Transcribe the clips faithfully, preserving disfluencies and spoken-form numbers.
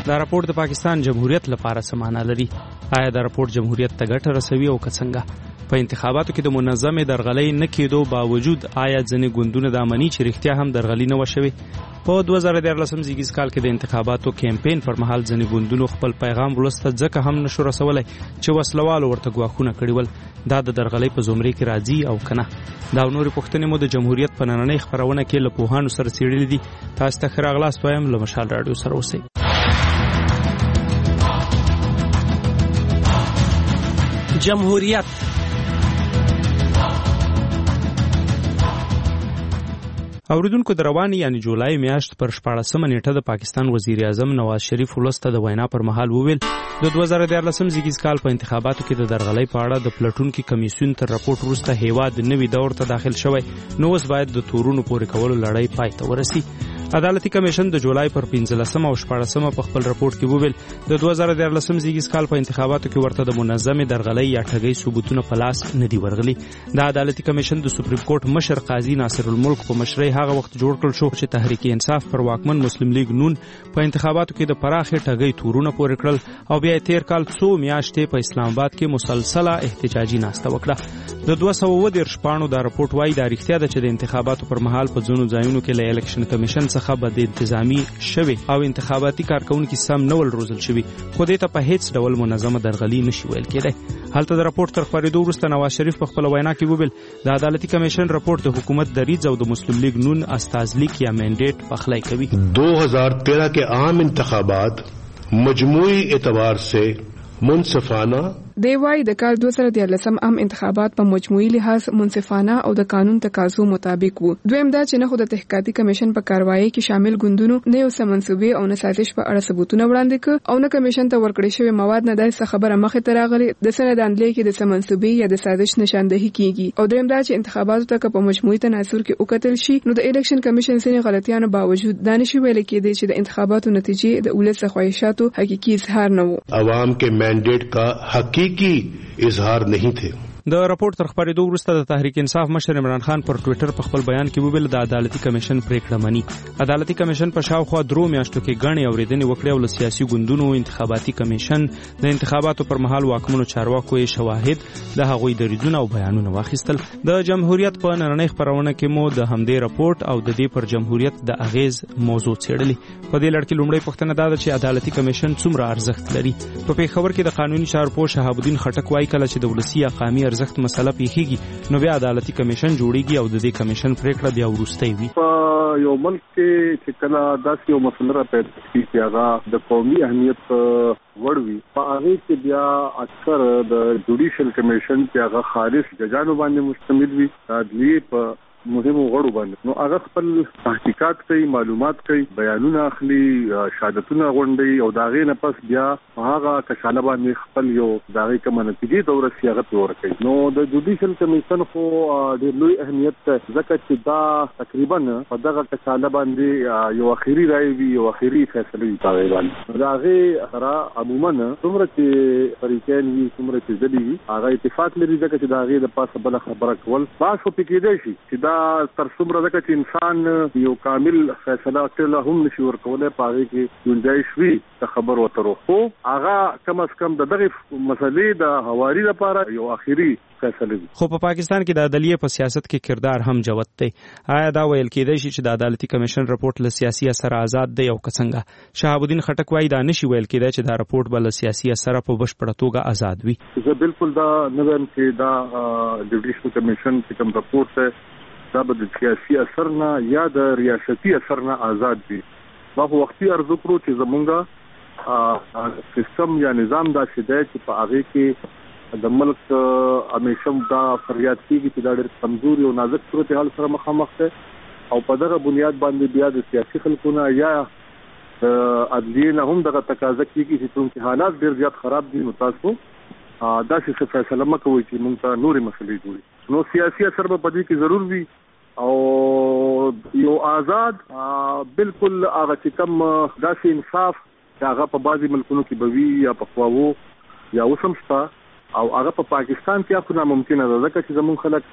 دا راپور د پاکستان جمهوریت لپاره څه معنی لري؟ آیا دا راپور جمهوریت ته ګټه رسوي او که څنګه؟ په انتخاباتو کې د منظمې درغلۍ نه کېدو باوجود آیا ځینې ګوندونه دا مني چې رښتیا هم درغلي نه وشوي؟ په دوه زره دیارلسم زیږیز کال کې د انتخاباتو کمپاین پر مهال ځینې ګوندونو خپل پیغام ولسته ځکه هم نشو رسولی چې وسلوالو ورته ګواښونه کړي ول. دا د درغلۍ په زمرې کې راځي او کنه؟ دا نورې پوښتنې مو د جمهوریت په نننۍ خپرونه کې له پوهانو سره څېړلې دي. تاسو ته ښه راغلاست وایم. له مشال راډیو سره اوسئ. جمهوریت اوریدونکو، د روانې یعنی جولای میاشت پر شپاړسمه نیټه د پاکستان وزیر اعظم نواز شریف ولسته د وینا پر مهال وویل د دوه زره دیارلسم زیږیز کال په انتخاباتو کې د درغلۍ په اړه د پلټونکي کمیسیون تر راپورټ وروسته هیواد نوي دور ته داخل شوی، نو اوس باید د تورونو پورې کولو لړۍ پای ته ورسي. عدالتي کمیشن د جولای پر پنځلسمه او شپاړسمه په خپل راپورټ کې وویل د دوه زره دیارلسم زیږیز کال په انتخاباتو کې ورته د منظمې درغلۍ یا ټګۍ ثبوتونه په لاس نه دي ورغلي. د عدالتي کمیشن د سپریم کورټ مشر قاضي ناصر الملک په مشرۍ هغه وخت جوړ کړل شو چې تحریک انصاف پر واکمن مسلم لیگ نون په انتخاباتو کې د پراخې ټګۍ تورونه پورې کړل او بیا تیر کال څو میاشتې په اسلام آباد کې مسلسله احتجاجي ناسته وکړه. د دوه سوه اووه دېرش پاڼو دا راپورټ وایي دا رښتیا ده چې د انتخاباتو پر مهال په ځینو ځایونو کې له الیکشن کمیشن څخه بد انتظامي شوې او انتخاباتي کارکونکي سم نه ول روزل شوي، خو دې ته په هیڅ ډول منظمه درغلي نشي ویل کېدی. هلته د راپورټ تر خپرېدو وروسته نواز شریف په خپله وینا کې وویل د عدالتي کمیشن راپورټ د حکومت دریځ او د مسلم لیگ نون استازلیک یا مینډیټ پخلی کوي. دو ہزار تیرہ کے عام انتخابات مجموعی اعتبار سے منصفانہ دی وايي د کال دوه زره دیارلسم عام انتخابات په مجموعي لحاظ منصفانه او د قانون تقاضو مطابق وو. دویم دا چې نه خو د تحقیقاتي کمیشن په کاروایی کې شامل ګوندونو نه یو څه منسوبې او نه سازش په اړه ثبوتونه وړاندې کړ او نه کمیشن ته ورکړې شوی مواد نه داسې خبره مخې ته راغلي د سند اندلې کې د څه منسوبې یا د سازش نشاندهي کیږي. او دریم دا چې انتخاباتو ته په مجموعي تناظر کې وکتل شي نو د الیکشن کمیشن ځینې غلطیانو باوجود دا نشي ویل کېدی چې د انتخاباتو نتیجې د ولس خواهشاتو حقيقي اظهار نه وو. عوام کے مینډیټ کا حقیقی اظهار نہیں تھے. د راپورټ تر خپرېدو وروسته د تحریک انصاف مشر عمران خان پر ټویټر په خپل بیان کې وویل د عدالتي کمیشن پریکړه مني. عدالتي کمیشن په شاوخوا درو میاشتو کې ګڼې اورېدنې وکړې او له سیاسي ګوندونو، انتخاباتي کمیشن، د انتخاباتو پر مهال واکمنو چارواکو یې شواهد، د هغوی دریځونه او بیانونه واخیستل. د جمهوریت په نننۍ خپرونه کې مو د همدې راپورټ او د دې پر جمهوریت د اغیز موضوع څېړلې. په دې لړ کې لومړۍ پوښتنه دا ده چې عدالتي کمیشن څومره ارزښت لري. په پېښور کې د قانوني چارو پوه شهاب الدین خټک وایي کله چې د ولسي یا قامي ارزښت مسله پیښیږي نو بیا عدالتي کمیشن جوړیږي او د دې کمیشن پریکړه بیا وروستۍ وي. په یو ملک کې چې کله داسې یو مسله راپیدا کېږي چې هغه د قومي اهمیت وړ وي، په هغې کې بیا اکثر د جوډیشل کمیشن چې هغه خالص ججانو باندې مشتمل وي، د عدلیې په مهمو غړو باندې، نو هغه خپل تحقیقات کوي، معلومات کوي، بیانونه اخلي، شهادتونه غونډوي او د هغې نه پس بیا هغه کشاله باندې خپل یو د هغې کومه نتیجې ته ورسي هغه پرې ورکوي. نو د جوډیشل کمیشن خو ډېر لوی اهمیت دی ځکه چې دا تقریبا په دغه کشاله باندې یو اخري رایې وي، یو اخري فیصله وي په هغې باندې. د هغې سره عموما څومره چې فریقین وي، څومره چې ډلې وي، هغه اتفاق لري ځکه چې د هغې د پاسه بله خبره کول باس خو پکې کېدی شي چې دا تر څومره ځکه چې انسان یو کامل فیصله کله هم نشي ورکولی، په هغې کې گنجایش وي د خبر وترو، خو هغه کم از کم د دغې مسلې د هواري لپاره یو اخري فیصله وي. خو په پاکستان کې د عدلیې په سیاست کې کردار هم جوت دی. آیا دا ویل کېدی شي چې د عدالتي کمیشن راپورټ له سیاسي اثر آزاد دی او که څنګه؟ شهاب الدین خټک وایي دا نشي ویل کېدی چې دا راپورټ به له سیاسي اثره په بشپړه توګه آزاد وي. زه بالکل دا نه وایم چې دا جوډیشل کمیشن چې کوم راپورټ دی دا به د سیاسي اثر نه یا د ریاستي اثر نه آزاد وي. ما خو وختي عرض کړو چې زمونږ سیستم یا نظام داسې دی چې په هغې کې د ملک همیشه دا فریاد کېږي چې دا ډېر کمزوري او نازک صورتحال سره مخامخ دی او په دغه بنیاد باندې بیا د سیاسي خلکونه یا د عدلیې نه هم دغه تقاضا کېږي چې چونکې حالات ډېر زیات خراب دي نو تاسو داسې څه فیصله مه کوئ چې موږ ته نورې مسلې جوړي. نو سیاسي اثر به په دې کې ضرور وي او یو آزاد بالکل هغه چې کوم داسې انصاف چې هغه په بعضې ملکونو کې به وي یا په خواوو یا اوس هم شته او هغه په پاکستان کې خو ناممکنه ده ځکه چې زموږ خلک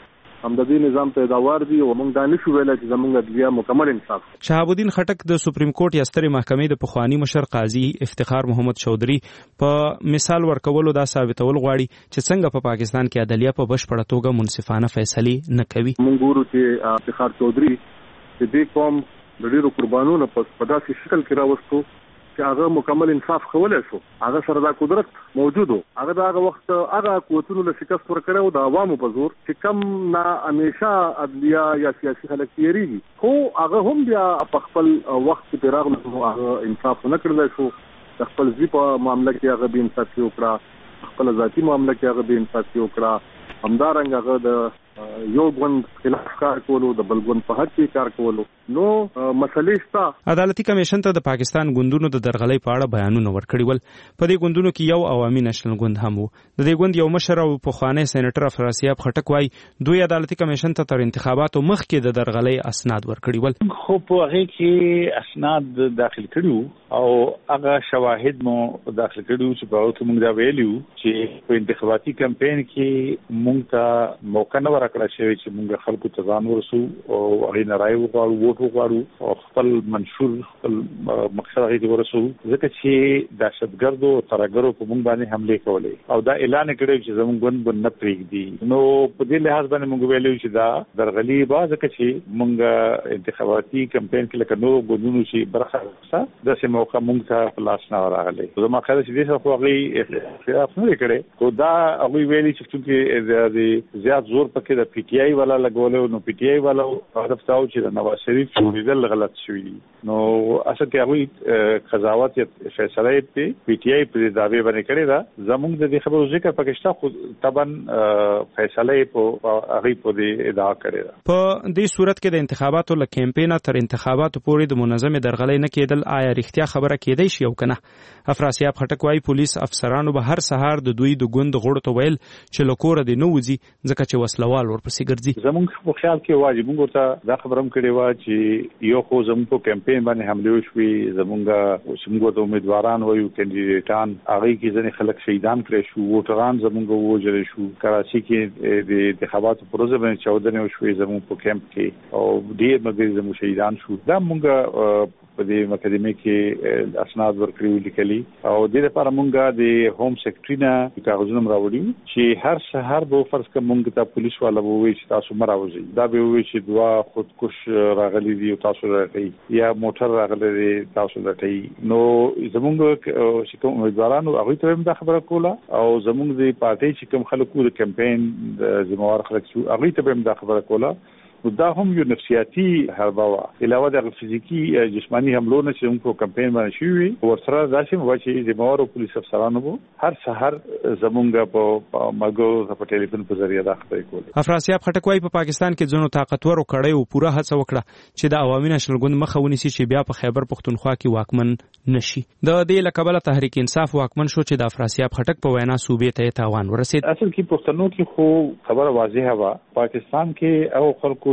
هم د دې نظام پیداوار دي او موږ دا نشو ویلای چې زموږ عدلیه مکمل انصاف. شهاب الدین خټک د سپریم کورټ یا سترې محکمې د پخوانی مشر قاضي افتخار محمد چودھری په مثال ورکولو دا ثابتول غواړي چې څنګه په پاکستان کې عدلیه په بشپړه توګه منصفانه فیصلې نه کوي. موږ ګورو چې افتخار چودھری د دې قوم د ډیرو قربانونو په داسې شکل کې راوستو چې هغه مکمل انصاف کولای شو. هغه سره دا قدرت موجود و. هغه دا هغه وخت هغه قوتونو له شکست ورکړو د عوامو په زور چې کم نه همیشه عدلیه یا سیاسي خلک تیریږي. خو هغه هم بیا په خپل وخت کې راغلو هغه انصاف نه کړل شو. د خپل ځی په معاملې کې هغه به انصاف وکړه. خپل ذاتی معاملې کې هغه به انصاف وکړه. همدارنګه هغه د یو ګوند خلاف کار کولو د بل ګوند په حق کې کار کولو. نو مسلې شته. عدالتي کمیشن ته د پاکستان ګوندونو د درغلۍ په اړه بیانونه ورکړي ول. په دې ګوندونو کې یو عوامي نېشنل ګوند هم وو. د دې ګوند یو مشر او پخوانی سېنیټر افراسیاب خټک وايي دوی عدالتي کمیشن ته تر انتخاباتو مخکې د درغلۍ اسناد ورکړي ول. خو په هغه کې اسناد داخل کړو او هغه شواهد مو داخل کړو چې په اوسه موږ دا ویلو چې په انتخاباتي کمپاین کې موږ ته موقع نه ورکړل شوی چې موږ خلکو ته ځان ورسو او هغه نه راي وغواړو ووټ وغواړو او خپل منشور خپل مقصد هغه ورسو ځکه چې دهشتګردو ترګرو په موږ باندې حمله کولې او دا اعلان کړی چې زموږ ګوند به نه پرېږدي. نو په دې لحاظ باندې موږ ویلو چې دا درغلي به ځکه چې موږ انتخاباتي کمپاین کې لکه نو ګوندونو چې برخه واخیسته داسې موقع موږ ته په لاس نه راغلی. زما خیال چې دې څه خو هغه خلاف نه کړي خو دا هغه ویلي چې چې د زیات زور پکې د پی ټی آی والا لګولو. نو پی ټی آی والا هدف تاو چې د نواز شریف جوړیدل غلط شوی. نو اصل کې هغه قضاوت فیصله یې پی ټی آی په دعوی باندې کړی دا. زموږ د دې خبرو ذکر پاکستان خو طبعا فیصله په هغه په دې ادعا کړی دا. په دې صورت کې د انتخاباتو له کمپاین تر انتخاباتو پورې د منظم درغلۍ نه کېدل آیا رښتیا خبره کېدای شي او کنه؟ افراسیاب خټک وايي پولیس افسرانو به هر سهار د دوی د ګوند غړو ته ویل چې لکور دې نه وځي ځکه چې وسلوال ورپسې ګرځي. زموږ په خیال کې واجب موږ ته دا خبرم کړې و چې یو خو زموږ په کمپاین باندې حمله وشوي. زموږ څنګه د امیدواران وایو کاندیدټان هغه کې ځنې خلک شهیدان کړي شو. ووټران زموږ وژل شو. کراچي کې د انتخاباتو پروسه باندې چودنه وشوي زموږ په کمپ کې او ډېر مګر زموږ شهیدان شو. دا موږ په دې مقدمه کې اسناد ورکړي لیکلي او د دې لپاره موږ د هوم سیکرټری نه کاغذونه راوړي چې هر سهار به فرض کوم موږ ته پولیس والا وایي چې تاسو مراوځي. دا به وایي چې دوا خودکش راغلي دي او تاسو راټي یا موټر راغلي دي تاسو راټي. نو زموږ چې کوم امیدوارانو هغه ته هم دا خبره کوله او زموږ د پارټي چې کوم خلکو د کمپاین د ذمہوار خلک شو هغه ته هم دا خبره کوله. دا هم یو نفسیاتي حربه وا علاوه د فزیکی جسمانی حملو نه چې موږ په کمپاین باندې شوی ورسره داسې مو چې د مور او پولیس افسرانو وو هر سحر زمونږ په مګو په ټلیفون په ذریعہ دا خبرې کولې. افراسیاب خټک وايي په پاکستان کې ځینو طاقتور کړي او پوره هڅه وکړه چې د عوامي نېشنل ګوند مخه ونیسي چې بیا په خیبر پختونخوا کې واکمن نشي. د دې لکبله تحریک انصاف واکمن شو چې د افراسیاب خټک په وینا صوبې ته تاوان ورسید. اصل کې پښتنو کې خو خبره واضحه وا پاکستان کې او خلکو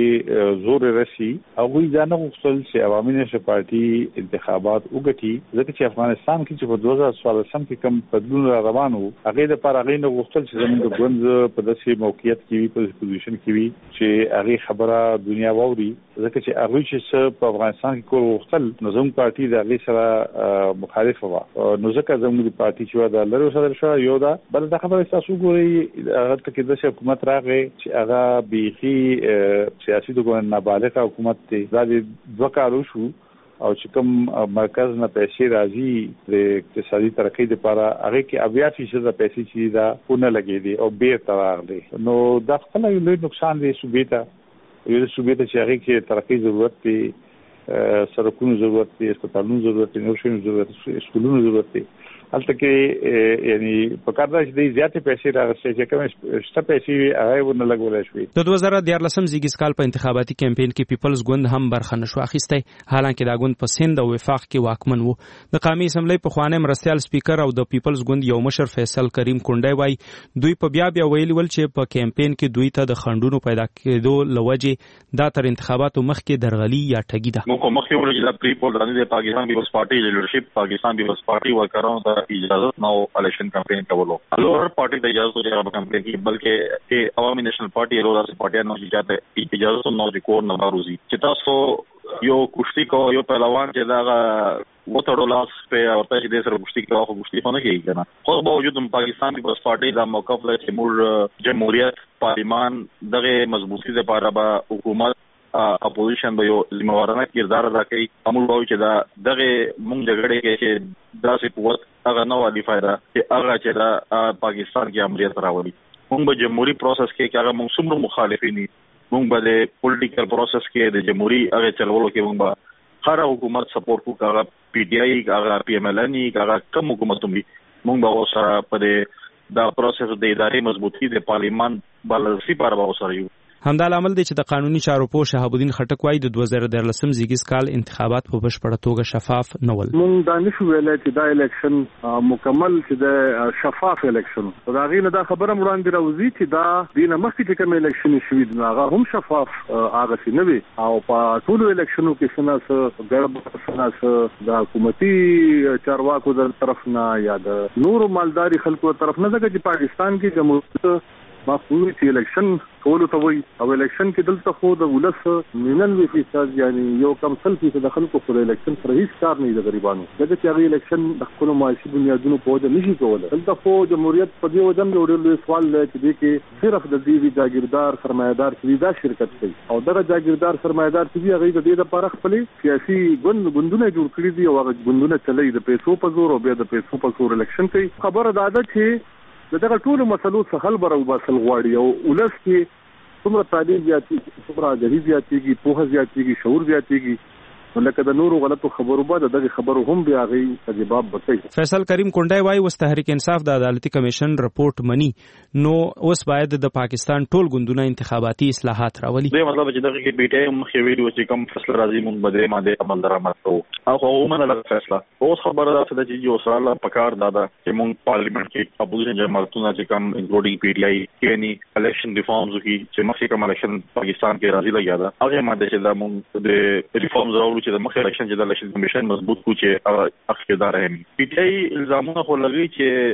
چې زور رسی هغه ځانه غوښتل چې عوامي نېشنل پارټي انتخابات وګټي ځکه چې افغانستان کې چې په دوه زره څوارلسم کې کوم بدلون روانو هغه د پر هغه نه غوښتل چې زموږ ګوند په داسې موقعیت کې وي په پوزیشن کې وي چې هغه خبره دنیا ووري ځکه چې هغه چې په افغانستان کې کول غوښتل نو زموږ پارټي د هغه سره مخالفه و. نو ځکه زموږ پارټي چې دا لري سره شو یو دا بل دا خبره تاسو ګوري هغه ته کې د حکومت راغی چې هغه بيخي سیاسي دغه نابالغه حکومت دی. دا د دوه کارو شو او چې کوم مرکز نه پیسې راځي د اقتصادي ترقۍ لپاره هغه کې اویا فیصد پیسې چې دا پونه لګي دي او بیرته راغلي. نو دا خپل یو لوی نقصان دی صوبې ته یو صوبې ته چې هغه کې ترقۍ ضرورت دی سړکونو ضرورت دی هسپتالونو ضرورت دی نورشونو ضرورت دی سکولونو ضرورت دی. البته کې یعنی په کار دا چې د زیاتې پیسې راغستې چې کوم شته پیسې هغه ونه لګولای شوې. د دوه زره دیارلسم زیږیز کال په انتخاباتي کمپاین کې پیپلز ګوند هم برخه نشو اخیسته حالانکه دا ګوند په سند او وفاق کې واکمن وو. د قومي اسمبلی په خوانې مرستيال سپیکر او د پیپلز ګوند یو مشر فیصل کریم کونډای وای دوی په بیا بیا ویلي ول چې په کمپاین کې دوی ته د خندونو پیدا کېدو لوجه دا تر انتخاباتو مخکې درغلي یا ټګي ده. موږ مخکې ورته د پری پول باندې د پاکستان پیپلز پارټي لیډرشپ پاکستان پیپلز پارټي ورکرانو اجازه نو الیکشن کمپین کولو لوړ پارټي د اجازه ته هغه کمپین کې بلکې عوامي نېشنل پارټي له داسې پارټي نو چې چاته اجازه نو د کور نه راوځي چې تاسو یو کشتي کو یو پهلوان چې دا وټړو لاس په ورته چې د سره کشتي کوه کشتي نه کوي کنه خو باوجود پاکستان پیپلز پارټي دا موقف لري چې موږ جمهوریت پارلیمان دغه مضبوطی لپاره به حکومت اپوزیشن به یو ذمہوارانه کردار ادا کوي امول وایي چې دا دغه مونږ جګړه کې چې داسې قوت هغه نه وادي فائدہ چې هغه چې دا پاکستان کې امریت راوړي مونږ به جمهوریت پروسس کې هغه مونږ څومره مخالفین مونږ به د پولیټیکل پروسس کې د جمهوریت هغه چلولو کې مونږ به هر حکومت سپورټ کوو هغه پی ډی آی هغه پی ایم ایل ان هغه کوم حکومت هم مونږ به سره په دا پروسس د ادارې مضبوطی د پارلیمان بلنسي پر باور یو همدا عمل دی چې د قانوني چارو پوه شهاب الدین خټک وايي د دوه زره دیارلسم زیږیز کال انتخابات په بشپړه توګه شفاف نه ول. مونږ دا نشو ویلای چې دا الیکشن مکمل چې د شفاف الیکشن دا غینه دا خبره وړاندې راوځي چې دا دینه مخکې چې کوم الیکشن شوی دی هغه هم شفاف هغه څه نه وي او په ټولو الیکشنو کې څنګه ګډ څنګه د حکومتي چارواکو در طرف نه یا د نور مالداري خلکو طرف نه ځکه چې پاکستان کې جمهوریت مخوي چې الیکشن کولو ته وي او الیکشن کې دلته خو د ولس نننوي فیصد یعنی یو کم سل فیصد د خلکو په الیکشن سره هیڅ کار نه دی غریبانو دغه چې هغه الیکشن د خپل معاشي بنیادونو په وجه نشي کولای دلته خو جمهوریت په دې وجه نه وړل سوال دی چې د کې صرف د دې جاګیردار سرمایدار چې دا شرکت کوي او دغه جاګیردار سرمایدار چې هغه د دې لپاره خپل سیاسي ګوند ګوندونه جوړ کړی دي او هغه ګوندونه چلای د پیسو په زور او بیا د پیسو په زور الیکشن کوي خبره دا ده چې دغه ټول مسلو څخه حل برو باسل غواړي او ولس کې څومره تعلیم زیاتېږي څومره جهیز زیاتېږي پوهه زیاتېږي شعور زیاتېږي ولکه د نورو غلطو خبرو بعد دغه خبرو هم بیا غي جواب ورکړي. فیصل کریم کونډای وايي وس تحریک انصاف د عدالتي کمیشن رپورت منی نو اوس باید د پاکستان ټول ګوندونه انتخاباتي اصلاحات راولي. دا مطلب چې دغه کې بیټه مخې ویډیو چې کوم فیصله راځي مونږ بده ماده عمل درآمد کوو او عموما له فیصله اوس خبره ده چې یو سره پکار دادا چې مونږ پارلیمنت کې اپوزیشن جماعتونه چې کوم انکلودینګ پی ډی آی کینی الیکشن ریفارمز کی چې مخکې کوم الیکشن پاکستان کې راځي لګیا ده هغه ماده چې دا مونږ د ریفارمز راوړو چې د مخکې الیکشن چې د الیکشن کمیشن مضبوط کو چې اخیدار هم پی ټی آی الزامونه خو لګي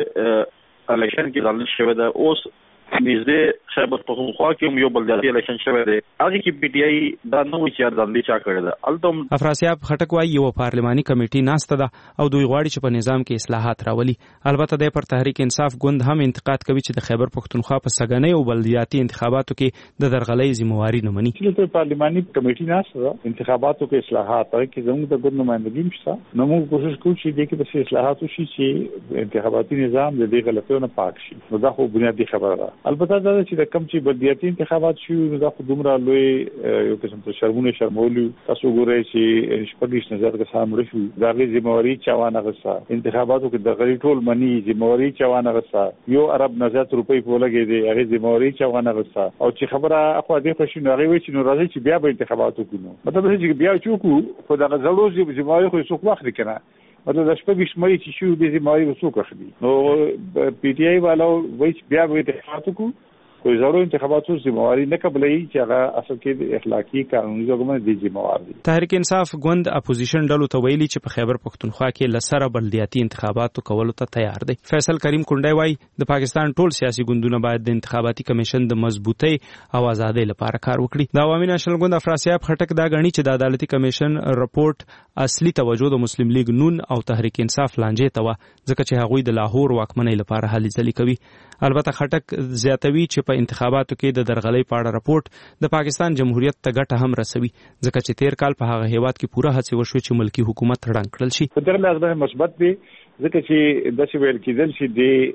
چې الیکشن کې ځل شوی دا اوس نږدې خیبر پختونخوا کې یو بلدیاتي الیکشن شوی دی هغه کې پی ټی آی دا نو چې ځل چا کړی دا التم افراسیاب خټک وايي یو پارلماني کمیټي ناسته ده او دوی غواړي چې په نظام کې اصلاحات راولي البته د پر تحریک انصاف ګوند هم انتقاد کوي چې د خیبر پختونخوا په سګنۍ او بلدیاتي انتخاباتو کې د درغلۍ ذمہواری نه مني. چې پارلماني کمیټي ناسته ده انتخاباتو کې اصلاحات هغه کې زموږ د ګوند نمائندګي مشته نو موږ کوشش کوو چې د کې د اصلاحات وشي چې انتخاباتي نظام د دې غلطیو نه پاک شي نو دا خو بنیادی خبره ده. البته دا چې د کم چې بلدیاتي انتخابات شي نو دا خو دومره لوی یو قسم ته شرمونه شرمولو تاسو ګورئ چې شپږ نظر که سم رشو دا غي ذمہواری چوانه غسا انتخاباتو کې د غری ټول منی ذمہواری چوانه غسا یو عرب نظر روپۍ په لګي دی هغه ذمہواری چوانه غسا او چې خبره اخو دې خوشي نو هغه وی چې نو راځي چې بیا به انتخاباتو کوو مطلب چې بیا چوکو په دغه زړو ذمہواری خو څوک وخت کنه مطلب د شپږ شمې چې شو د ذمہواری وسوک اخلي نو پی ټی آی والو وایي بیا به انتخاباتو کوو کوئی ضروري انتخاباتو ذمہواری نه قبلای چې هغه اصل کې د اخلاقی قانوني ځګمه دي ذمہوار دي. تحریک انصاف ګوند اپوزیشن ډلو ته ویلي چې په خیبر پختونخوا کې لسره بلدیاتي انتخاباتو کولو ته تیار دي. فیصل کریم کونډای وايي د پاکستان ټول سیاسي ګوندونه باید د انتخاباتي کمیشن د مضبوطی او ازادۍ لپاره کار وکړي. د عوامي نېشنل ګوند افراسیاب خټک دا غني چې د عدالتي کمیشن رپورت اصلي توجه د مسلم لیگ نون او تحریک انصاف لانجې ته و ځکه چې هغوی د لاهور واکمنۍ لپاره هلې ځلې کوي. البته خټک زیاتوي چې په انتخاباتو کې د درغلۍ په اړه رپورت د پاکستان جمهوریت ته ګټه هم رسوي ځکه چې تیر کال په هغه هیواد کې پوره هڅه وشوه چې ملکی حکومت ړنګ کړل شي. په دغه لحاظ مثبت دی ځکه چې د څه ویل کېدل چې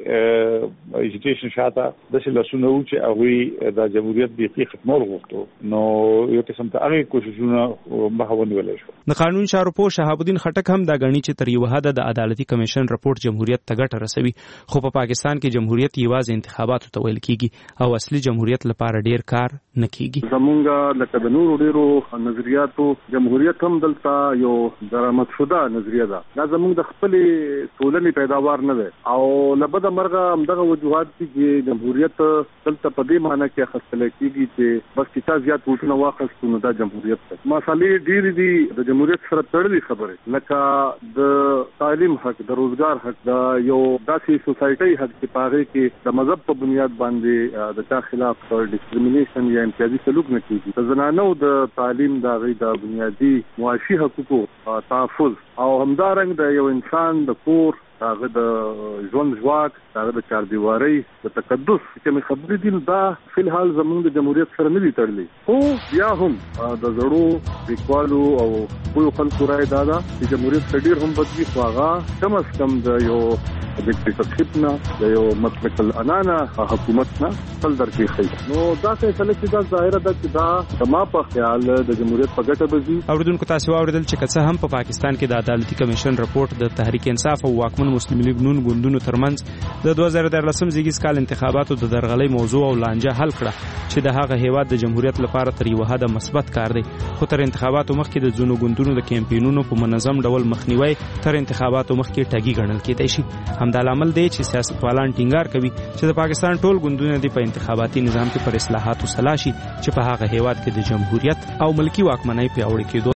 د ایجوکیشن شاته د څه لاسونه و چې هغه د جمهوریت د حقیقت ختمول غوښتو نو یو قسم ته هغه کوششونه مخاوني ولې شو. د قانون چارو پوه شهاب الدین خټک هم دا غني چې تر یو حد د عدالتي کمیشن رپورت جمهوریت ته ګټه رسوي خو په پاکستان کې جمهوریت یوازې انتخاباتو ته ویل کیږي او اصلي جمهوریت لپاره ډیر کار نه کیږي. زمونږ لکه د نورو ډیرو نظریاتو جمهوریت هم دلته یو درآمد شوه نظریه ده دا زمونږ د خپل ټولنې پیداوار نه ده او لبد مرغه همدغه وجوهات دي چې جمهوریت دلته په دې معنی کې اخیستل کېږي چې بس چې تا زیات وټونه واخیستو نو دا جمهوریت ده. مسالې ډېرې دي د جمهوریت سره تړلې خبرې لکه د تعلیم حق، د روزګار حق، د یو داسې سوسایټي حق چې په هغې کې د مذهب په بنیاد باندې د چا خلاف ډسکریمینیشن یا امتیازي سلوک نه کېږي. د زنانو د تعلیم د هغې د بنیادي معاشي حقوقو تحفظ او همدارنګ د یو انسان د کور هغه د ژوند ځواک، هغه د چاردیوارۍ د تقدس چې مې خبرې دي دا فی الحال زموږ د جمهوریت سره نه دي تړلي. خو بیا هم د زړو لیکوالو او پوهو خلکو رایه دا ده چې جمهوریت ته ډېر هم بد وي خو هغه کم از کم د یو دیکټیټرشپ نه، د یو مطلق العنانه حکومت نه خپل درکې ښیي. نو دا فیصله چې دا ظاهره ده چې دا زما په خیال د جمهوریت په ګټه به ځي. اوریدونکو تاسو واورېدل چې که څه هم په پاکستان کې د عدالتي کمیشن رپورټ د تحریک انصاف او واکمن مسلم لیگ نون ګوندونو ترمنځ د دوه زره دیارلسم زیږیز کال انتخاباتو د درغلۍ موضوع او لانجه حل کړه چې د هغه هیواد د جمهوریت لپاره تر یو حده مثبت کار دی. خو تر انتخاباتو مخکې د ځینو ګوندونو د کمپاینونو په منظم ډول مخنیوي تر انتخاباتو مخکې ټګي ګڼل کېدای شي. همدا لامل دی چې سیاستوالان ټینګار کوي چې د پاکستان ټول ګوندونه د په انتخاباتي نظام کې پر اصلاحاتو سلا شي چې په هغه هیواد کې د جمهوریت او ملکی واکمنۍ پیاوړي کېدو